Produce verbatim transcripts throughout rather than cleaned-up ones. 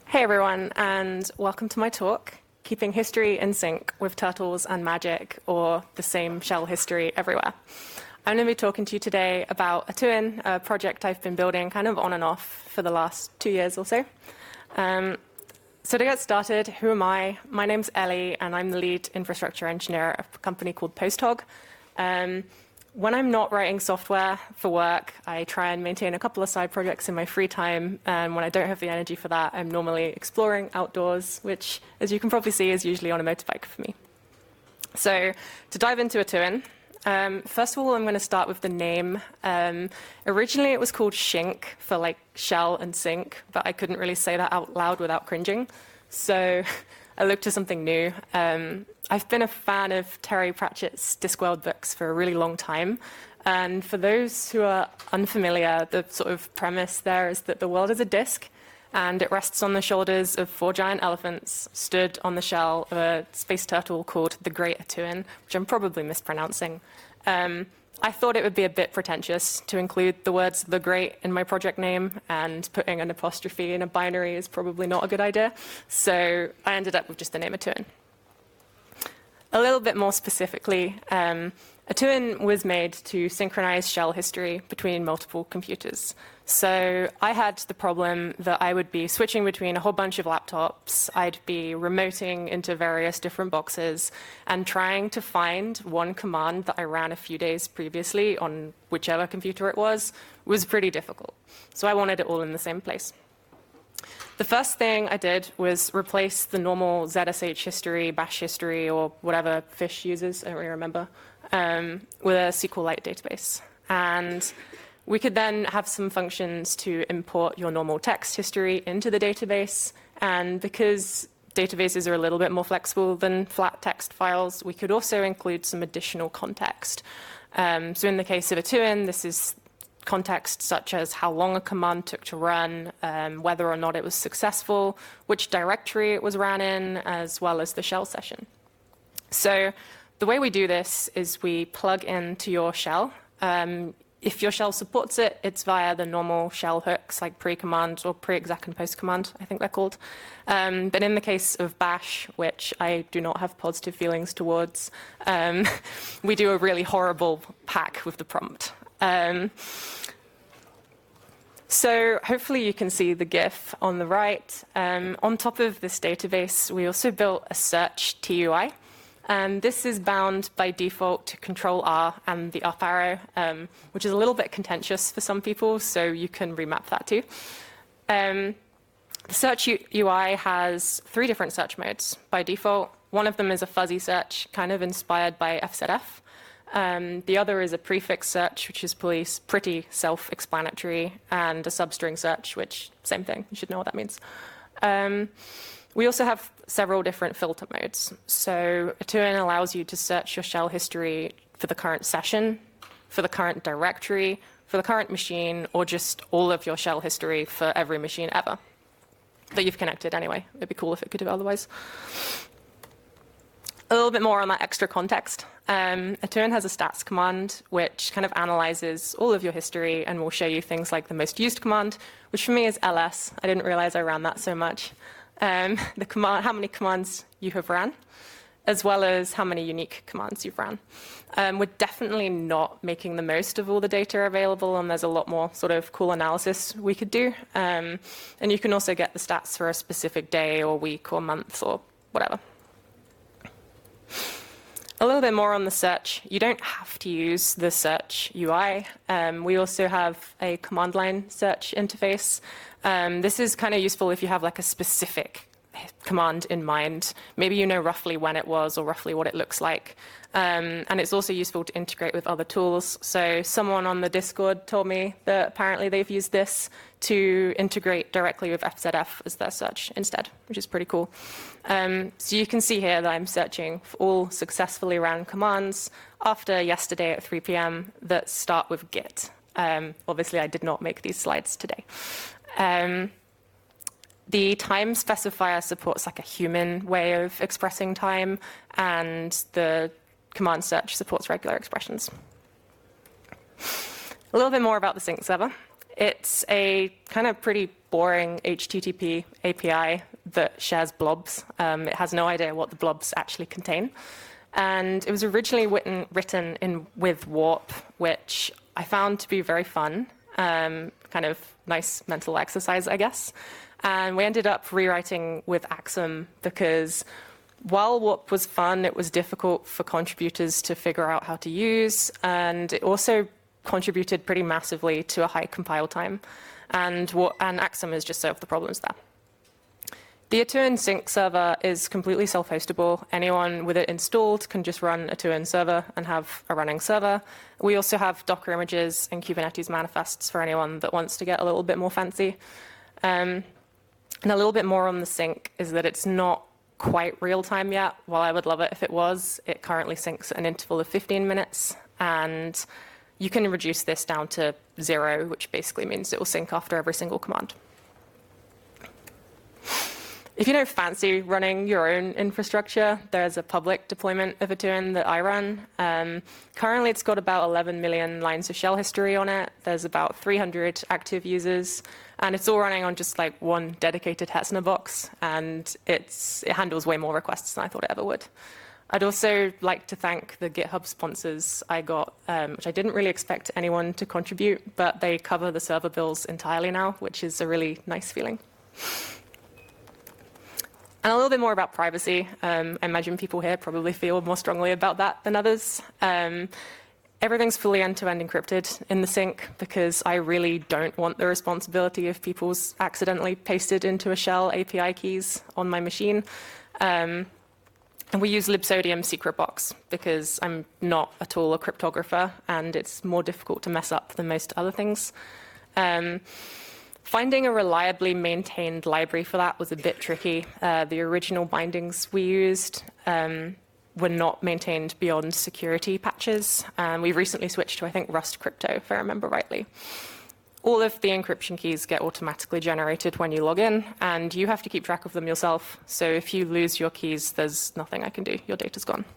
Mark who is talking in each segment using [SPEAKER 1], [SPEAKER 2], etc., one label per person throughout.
[SPEAKER 1] Hey everyone, and welcome to my talk, Keeping History in Sync with Turtles and Magic, or the same shell history everywhere. I'm going to be talking to you today about Atuin, a project I've been building kind of on and off for the last two years or so. Um, so to get started, who am I? My name's Ellie, and I'm the lead infrastructure engineer at a company called PostHog. Um, When I'm not writing software for work, I try and maintain a couple of side projects in my free time. And when I don't have the energy for that, I'm normally exploring outdoors, which, as you can probably see, is usually on a motorbike for me. So to dive into Atuin, um, first of all, I'm going to start with the name. Um, originally, it was called Shink for like shell and sink, but I couldn't really say that out loud without cringing. So I looked to something new. Um, I've been a fan of Terry Pratchett's Discworld books for a really long time. And for those who are unfamiliar, the sort of premise there is that the world is a disc, and it rests on the shoulders of four giant elephants stood on the shell of a space turtle called the Great Atuin, which I'm probably mispronouncing. Um, I thought it would be a bit pretentious to include the words the great in my project name, and putting an apostrophe in a binary is probably not a good idea. So I ended up with just the name Atuin. A little bit more specifically, um, Atuin was made to synchronize shell history between multiple computers. So I had the problem that I would be switching between a whole bunch of laptops, I'd be remoting into various different boxes, and trying to find one command that I ran a few days previously on whichever computer it was, was pretty difficult. So I wanted it all in the same place. The first thing I did was replace the normal Z S H history, bash history, or whatever Fish uses, I don't really remember, um, with a SQLite database. And we could then have some functions to import your normal text history into the database. And because databases are a little bit more flexible than flat text files, we could also include some additional context. Um, so in the case of Atuin, this is context such as how long a command took to run, um, whether or not it was successful, which directory it was ran in, as well as the shell session. So the way we do this is we plug into your shell. Um, if your shell supports it, it's via the normal shell hooks like pre-command or pre-exec and post-command, I think they're called. Um, but in the case of bash, which I do not have positive feelings towards, um, we do a really horrible hack with the prompt. Um, so hopefully you can see the GIF on the right. Um, on top of this database, we also built a search T U I. And this is bound by default to Control R and the up arrow, um, which is a little bit contentious for some people, so you can remap that too. Um, the search U I has three different search modes by default. One of them is a fuzzy search, kind of inspired by F Z F. Um, the other is a prefix search, which is police, pretty self-explanatory, and a substring search, which, same thing, you should know what that means. Um, we also have several different filter modes. So Atuin allows you to search your shell history for the current session, for the current directory, for the current machine, or just all of your shell history for every machine ever that you've connected anyway. It'd be cool if it could do otherwise. A little bit more on that extra context. Um, Atuin has a stats command, which kind of analyzes all of your history and will show you things like the most used command, which for me is L S. I didn't realize I ran that so much. Um, the command, how many commands you have ran, as well as how many unique commands you've ran. Um, we're definitely not making the most of all the data available, and there's a lot more sort of cool analysis we could do. Um, and you can also get the stats for a specific day or week or month or whatever. A little bit more on the search. You don't have to use the search U I. Um, we also have a command line search interface. Um, this is kind of useful if you have like a specific command in mind. Maybe you know roughly when it was or roughly what it looks like. Um, and it's also useful to integrate with other tools. So someone on the Discord told me that apparently they've used this to integrate directly with F Z F as their search instead, which is pretty cool. Um, so you can see here that I'm searching for all successfully ran commands after yesterday at three p m that start with git. Um, obviously, I did not make these slides today. Um, The time specifier supports like a human way of expressing time, and the command search supports regular expressions. A little bit more about the sync server. It's a kind of pretty boring H T T P A P I that shares blobs. Um, it has no idea what the blobs actually contain. And it was originally written, written in with Warp, which I found to be very fun, um, kind of nice mental exercise, I guess. And we ended up rewriting with Axum because while Warp was fun, it was difficult for contributors to figure out how to use, and it also contributed pretty massively to a high compile time. And, and Axum has just solved the problems there. The Atuin Sync server is completely self-hostable. Anyone with it installed can just run Atuin server and have a running server. We also have Docker images and Kubernetes manifests for anyone that wants to get a little bit more fancy. Um, and a little bit more on the sync is that it's not quite real-time yet. While I would love it if it was, it currently syncs at an interval of fifteen minutes. And you can reduce this down to zero, which basically means it will sync after every single command. If you don't fancy running your own infrastructure, there's a public deployment of Atuin that I run. Um, currently, it's got about eleven million lines of shell history on it. There's about three hundred active users, and it's all running on just like one dedicated Hetzner box, and it's, it handles way more requests than I thought it ever would. I'd also like to thank the GitHub sponsors I got, um, which I didn't really expect anyone to contribute, but they cover the server bills entirely now, which is a really nice feeling. And a little bit more about privacy. Um, I imagine people here probably feel more strongly about that than others. Um, everything's fully end-to-end encrypted in the sync because I really don't want the responsibility of people's accidentally pasted into a shell A P I keys on my machine. Um, and we use Libsodium secret box because I'm not at all a cryptographer and it's more difficult to mess up than most other things. Um, Finding a reliably maintained library for that was a bit tricky. Uh, the original bindings we used um, were not maintained beyond security patches. Um, we recently switched to, I think, Rust Crypto, if I remember rightly. All of the encryption keys get automatically generated when you log in, and you have to keep track of them yourself. So if you lose your keys, there's nothing I can do. Your data's gone.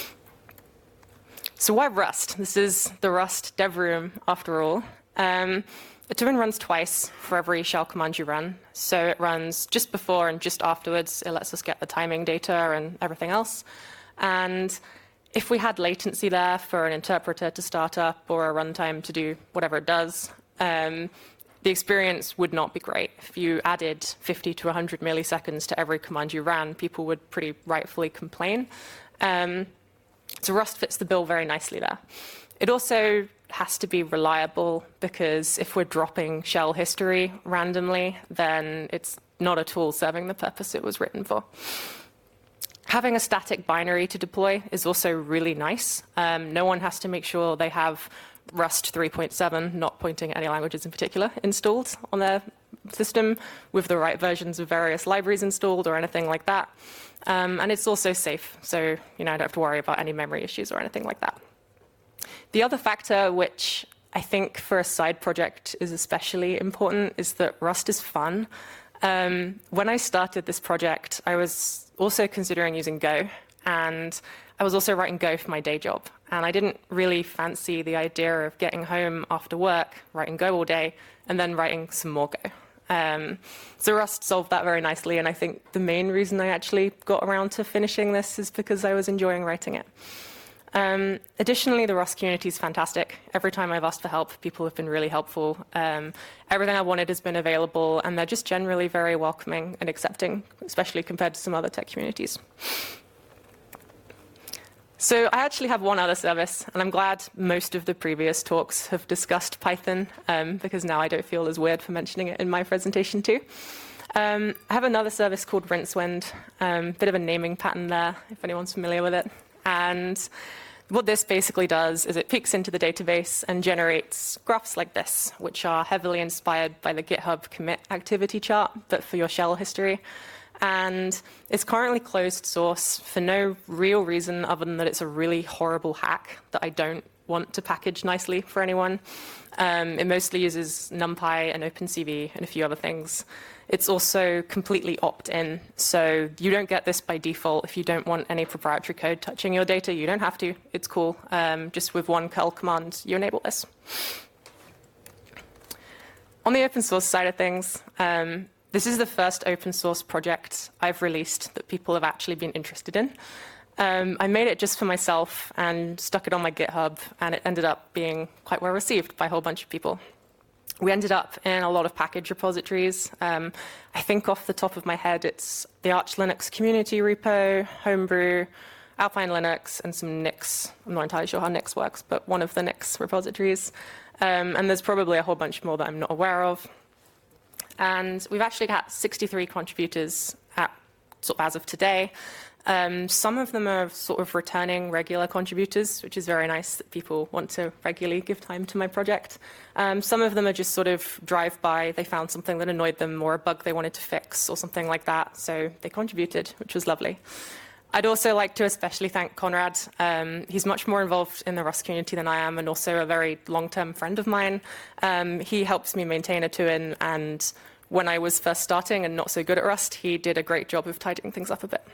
[SPEAKER 1] So why Rust? This is the Rust dev room, after all. Um, Atuin runs twice for every shell command you run. So it runs just before and just afterwards. It lets us get the timing data and everything else. And if we had latency there for an interpreter to start up or a runtime to do whatever it does, um, the experience would not be great. If you added fifty to one hundred milliseconds to every command you ran, people would pretty rightfully complain. Um, so Rust fits the bill very nicely there. It also has to be reliable because if we're dropping shell history randomly, then it's not a tool serving the purpose it was written for. Having a static binary to deploy is also really nice. Um, no one has to make sure they have Rust three point seven, not pointing at any languages in particular, installed on their system with the right versions of various libraries installed or anything like that. Um, and it's also safe, so you know, I don't have to worry about any memory issues or anything like that. The other factor, which I think for a side project is especially important, is that Rust is fun. Um, when I started this project, I was also considering using Go, and I was also writing Go for my day job. And I didn't really fancy the idea of getting home after work, writing Go all day, and then writing some more Go. Um, so Rust solved that very nicely, and I think the main reason I actually got around to finishing this is because I was enjoying writing it. Um, additionally, the Rust community is fantastic. Every time I've asked for help, people have been really helpful. Um, everything I wanted has been available, and they're just generally very welcoming and accepting, especially compared to some other tech communities. So I actually have one other service, and I'm glad most of the previous talks have discussed Python, um, because now I don't feel as weird for mentioning it in my presentation too. Um, I have another service called Rincewind, um, bit of a naming pattern there, if anyone's familiar with it. And what this basically does is it peeks into the database and generates graphs like this, which are heavily inspired by the GitHub commit activity chart, but for your shell history. And it's currently closed source for no real reason other than that it's a really horrible hack that I don't want to package nicely for anyone. Um, it mostly uses NumPy and OpenCV and a few other things. It's also completely opt-in, so you don't get this by default if you don't want any proprietary code touching your data. You don't have to. It's cool. Um, just with one curl command, you enable this. on the open source side of things, um, this is the first open source project I've released that people have actually been interested in. Um, I made it just for myself and stuck it on my GitHub, and it ended up being quite well received by a whole bunch of people. We ended up in a lot of package repositories. Um, I think off the top of my head, it's the Arch Linux community repo, Homebrew, Alpine Linux, and some Nix. I'm not entirely sure how Nix works, but one of the Nix repositories. Um, and there's probably a whole bunch more that I'm not aware of. And we've actually got sixty-three contributors at, sort of as of today. Um, some of them are sort of returning regular contributors, which is very nice that people want to regularly give time to my project. Um, some of them are just sort of drive-by. They found something that annoyed them or a bug they wanted to fix or something like that, so they contributed, which was lovely. I'd also like to especially thank Conrad. Um, he's much more involved in the Rust community than I am, and also a very long-term friend of mine. Um, he helps me maintain a Tuin, and when I was first starting and not so good at Rust, he did a great job of tidying things up a bit.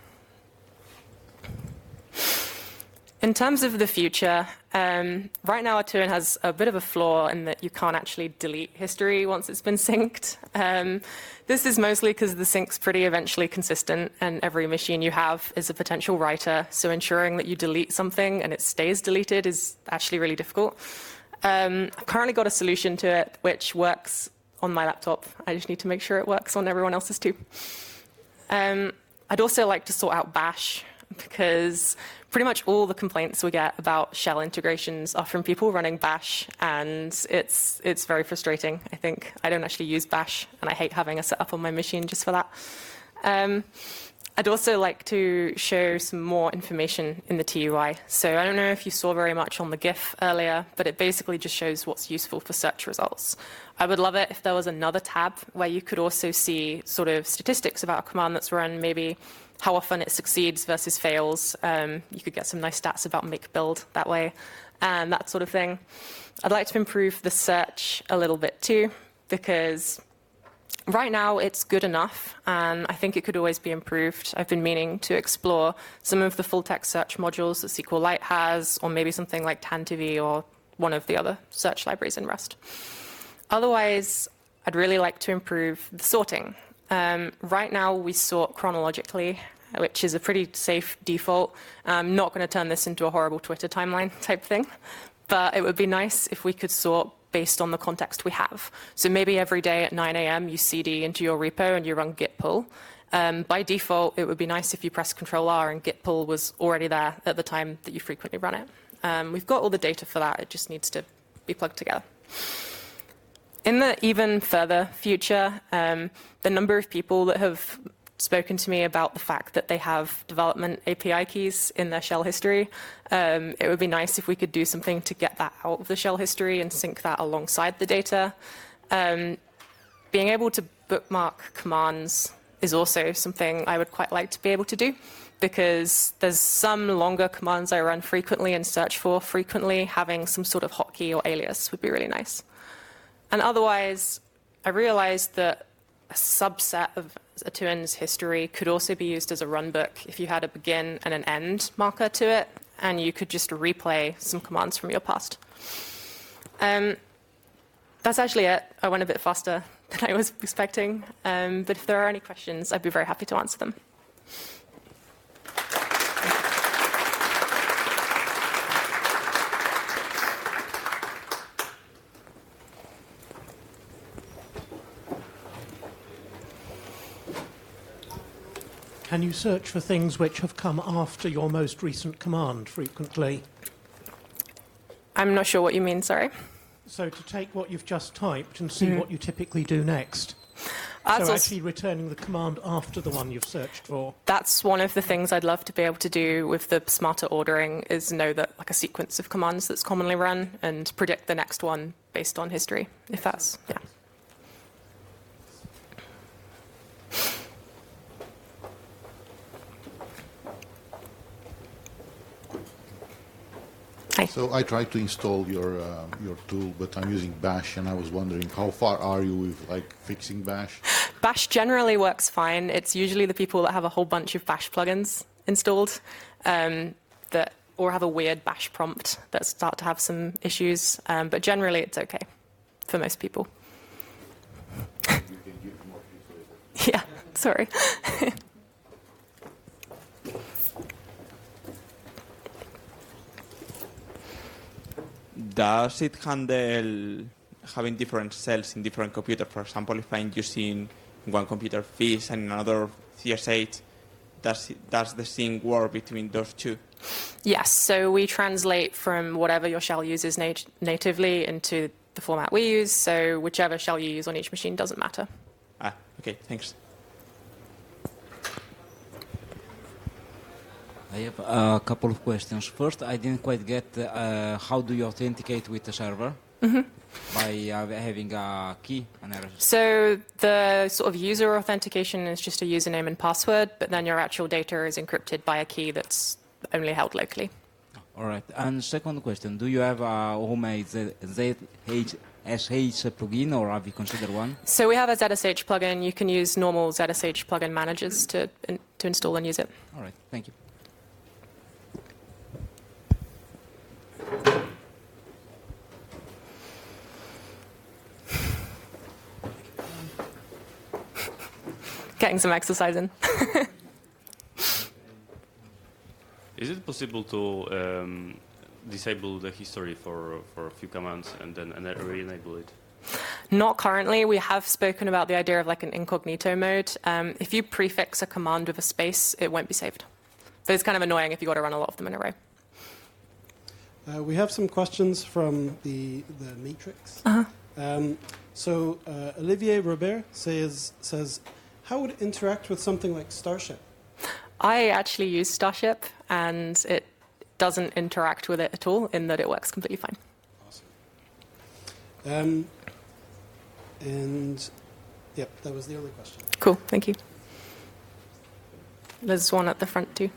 [SPEAKER 1] In terms of the future, um, right now Tuin has a bit of a flaw in that you can't actually delete history once it's been synced. Um, this is mostly because the sync's pretty eventually consistent, and every machine you have is a potential writer, so ensuring that you delete something and it stays deleted is actually really difficult. Um, I've currently got a solution to it which works on my laptop. I just need to make sure it works on everyone else's too. Um, I'd also like to sort out bash, because pretty much all the complaints we get about shell integrations are from people running bash, and it's it's very frustrating, I think. I don't actually use bash, and I hate having a setup on my machine just for that. Um, I'd also like to show some more information in the T U I. So I don't know if you saw very much on the GIF earlier, but it basically just shows what's useful for search results. I would love it if there was another tab where you could also see sort of statistics about a command that's run, maybe how often it succeeds versus fails. Um, you could get some nice stats about make build that way, and that sort of thing. I'd like to improve the search a little bit too, because right now it's good enough, and I think it could always be improved. I've been meaning to explore some of the full-text search modules that SQLite has, or maybe something like TanTV or one of the other search libraries in Rust. Otherwise, I'd really like to improve the sorting. Um, right now, we sort chronologically, which is a pretty safe default. I'm not going to turn this into a horrible Twitter timeline type thing, but it would be nice if we could sort based on the context we have. So maybe every day at nine A M you C D into your repo and you run git pull. Um, by default, it would be nice if you press control R and git pull was already there at the time that you frequently run it. Um, we've got all the data for that. It just needs to be plugged together. In the even further future, um, the number of people that have spoken to me about the fact that they have development A P I keys in their shell history, um, it would be nice if we could do something to get that out of the shell history and sync that alongside the data. Um, being able to bookmark commands is also something I would quite like to be able to do, because there's some longer commands I run frequently and search for frequently. Having some sort of hotkey or alias would be really nice. And otherwise, I realized that a subset of a Tuin's history could also be used as a runbook if you had a begin and an end marker to it, and you could just replay some commands from your past. Um, that's actually it. I went a bit faster than I was expecting, um, but if there are any questions, I'd be very happy to answer them.
[SPEAKER 2] Can you search for things which have come after your most recent command frequently?
[SPEAKER 1] I'm not sure what you mean, sorry.
[SPEAKER 2] So to take what you've just typed and see
[SPEAKER 1] Mm-hmm.
[SPEAKER 2] what you typically do next.
[SPEAKER 1] That's
[SPEAKER 2] so
[SPEAKER 1] also,
[SPEAKER 2] actually returning the command after the one you've searched for.
[SPEAKER 1] that's one of the things I'd love to be able to do with the smarter ordering, is know that like a sequence of commands that's commonly run and predict the next one based on history, if that's, yeah. Hi.
[SPEAKER 3] So I tried to install your uh, your tool, but I'm using Bash, and I was wondering how far are you with like fixing Bash?
[SPEAKER 1] Bash generally works fine. It's usually the people that have a whole bunch of Bash plugins installed um, that, or have a weird Bash prompt that start to have some issues. Um, but generally, it's okay for most people. Sorry.
[SPEAKER 4] Does it handle having different cells in different computers? For example, if I'm using one computer FIS and another C S H, does, it, does the sync work between those two?
[SPEAKER 1] Yes, so we translate from whatever your shell uses nat natively into the format we use, so whichever shell you use on each machine doesn't matter.
[SPEAKER 4] Ah, okay, thanks.
[SPEAKER 5] I have a couple of questions. First, I didn't quite get uh, how do you authenticate with the server?
[SPEAKER 1] Mm-hmm.
[SPEAKER 5] By uh, having a key, an R S S.
[SPEAKER 1] So the sort of user authentication is just a username and password, but then your actual data is encrypted by a key that's only held locally.
[SPEAKER 5] All right. And second question, do you have a homemade Z H S H plugin, or have you considered one?
[SPEAKER 1] So we have a Z S H plugin. You can use normal Z S H plugin managers to, in, to install and use it.
[SPEAKER 5] All right, thank you.
[SPEAKER 1] Getting some exercise in.
[SPEAKER 6] Is it possible to um, disable the history for, for a few commands and then and re-enable it?
[SPEAKER 1] Not currently. We have spoken about the idea of like an incognito mode. Um, if you prefix a command with a space, it won't be saved. But it's kind of annoying if you've got to run a lot of them in a row.
[SPEAKER 7] Uh, we have some questions from the, the Matrix.
[SPEAKER 1] Uh-huh.
[SPEAKER 7] Um, so uh, Olivier Robert says, says, how would it interact with something like Starship?
[SPEAKER 1] I actually use Starship, and it doesn't interact with it at all, in that it works completely fine.
[SPEAKER 7] Awesome. Um, and, yep, that was the only question.
[SPEAKER 1] Cool, thank you. There's one at the front, too.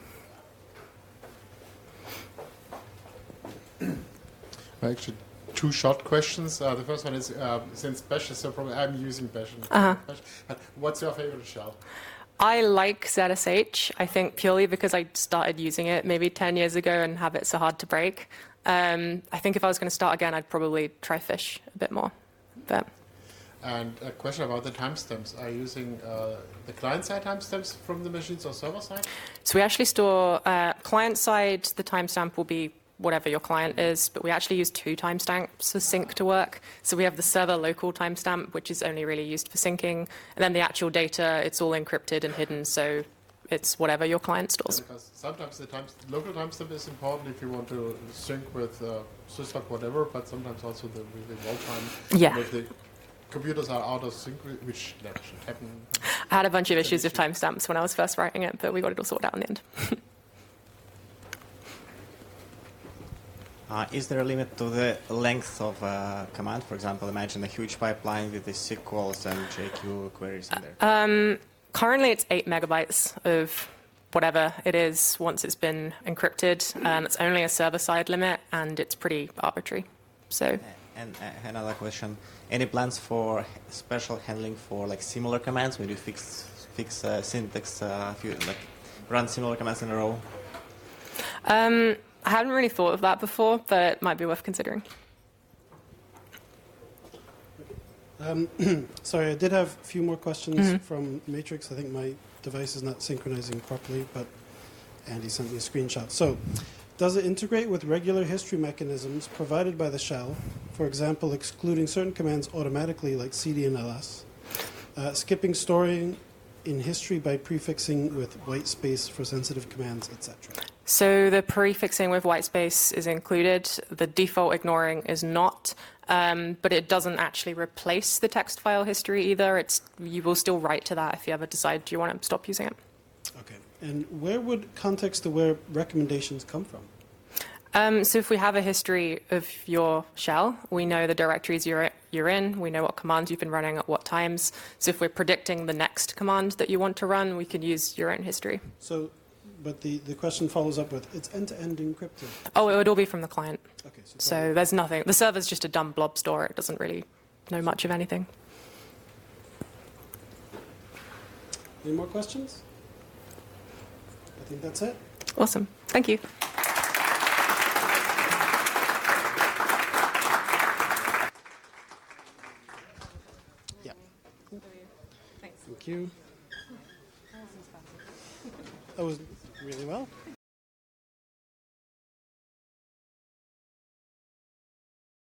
[SPEAKER 8] Actually, two short questions. Uh, the first one is, uh, since Bash is so probably I'm using Bash. And
[SPEAKER 1] Uh-huh.
[SPEAKER 8] Bash. But what's your favorite shell?
[SPEAKER 1] I like Z S H, I think purely because I started using it maybe ten years ago and have it so hard to break. Um, I think if I was going to start again, I'd probably try Fish a bit more. But
[SPEAKER 8] And a question about the timestamps. Are you using uh, the client-side timestamps from the machines or server-side?
[SPEAKER 1] So we actually store uh, client-side, the timestamp will be whatever your client is, but we actually use two timestamps for sync to work. So we have the server local timestamp, which is only really used for syncing, and then the actual data, it's all encrypted and hidden, so it's whatever your client stores.
[SPEAKER 8] Yeah, because sometimes the times, local timestamp is important if you want to sync with uh, syslog whatever, but sometimes also the, the wall time.
[SPEAKER 1] Yeah.
[SPEAKER 8] If the computers are out of sync, which that should happen.
[SPEAKER 1] I had a bunch of issues with timestamps when I was first writing it, but we got it all sorted out in the end.
[SPEAKER 9] Uh, is there a limit to the length of a command? For example, imagine a huge pipeline with the S Q Ls and J Q queries in there.
[SPEAKER 1] Um, currently, it's eight megabytes of whatever it is once it's been encrypted. Um, it's only a server-side limit, and it's pretty arbitrary. So,
[SPEAKER 9] And uh, another question: any plans for special handling for like similar commands when you fix fix uh, syntax, uh, few, like run similar commands in a row?
[SPEAKER 1] um, I hadn't really thought of that before, but it might be worth considering.
[SPEAKER 7] Um, sorry, I did have a few more questions
[SPEAKER 1] Mm-hmm.
[SPEAKER 7] from Matrix. I think my device is not synchronizing properly, but Andy sent me a screenshot. So, does it integrate with regular history mechanisms provided by the shell, for example, excluding certain commands automatically like C D and L S, uh, skipping storing in history by prefixing with white space for sensitive commands, et cetera?
[SPEAKER 1] So the prefixing with whitespace is included. The default ignoring is not, um, but it doesn't actually replace the text file history either. It's, you will still write to that if you ever decide you want to stop using it.
[SPEAKER 7] Okay. And where would context-aware recommendations come from?
[SPEAKER 1] Um, so if we have a history of your shell, we know the directories you're, you're in, we know what commands you've been running at what times. So if we're predicting the next command that you want to run, we can use your own history.
[SPEAKER 7] So, but the, the question follows up with, it's end-to-end encrypted.
[SPEAKER 1] Oh, it would all be from the client.
[SPEAKER 7] Okay, so,
[SPEAKER 1] So there's nothing. The server's just a dumb blob store. It doesn't really know much of anything.
[SPEAKER 7] any more questions? I think that's it.
[SPEAKER 1] Awesome. Thank you.
[SPEAKER 7] Yeah. Thank you. that was really well.